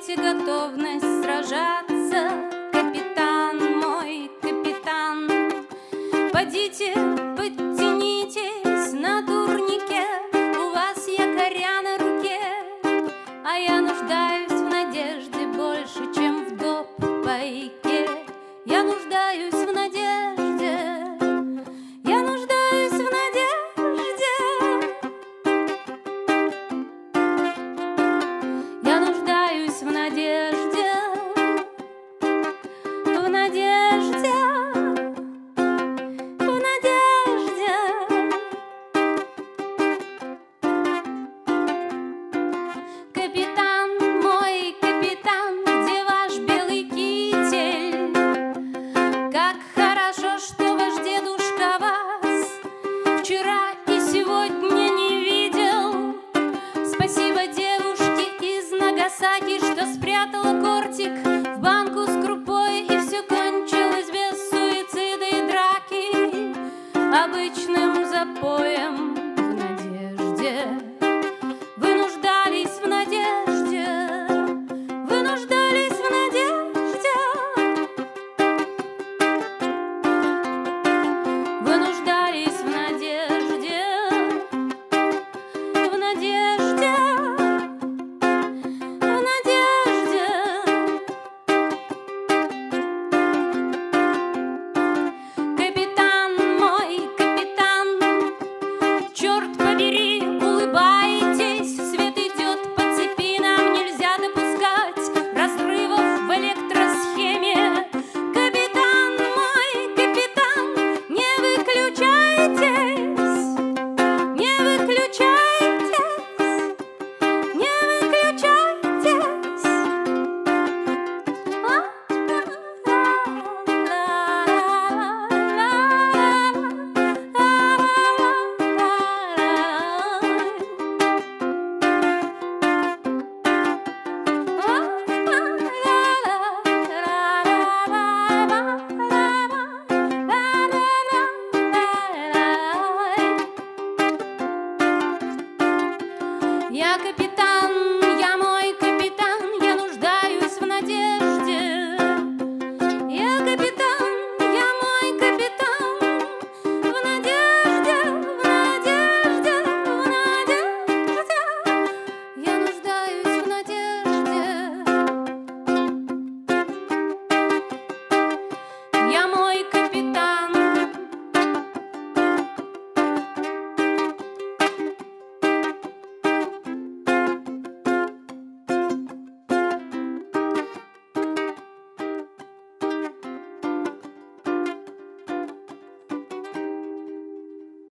покажите готовность сражаться, капитан мой, капитан. Подите, подтянитесь на турнике, у вас якоря на руке, а я нуждаюсь в надежде больше, чем в доп. Пайке. Я нуждаюсь в надежде, я нуждаюсь в надежде, я нуждаюсь в надежде, в надежде, в надежде. Капитан мой, капитан, где ваш белый китель? Как хорошо, что ваш дедушка вас вчера и сегодня не видел. Спасибо девушке из Нагасаки, что спрятала кортик в банку с крупой, и все кончилось без суицида и драки, обычным запоем.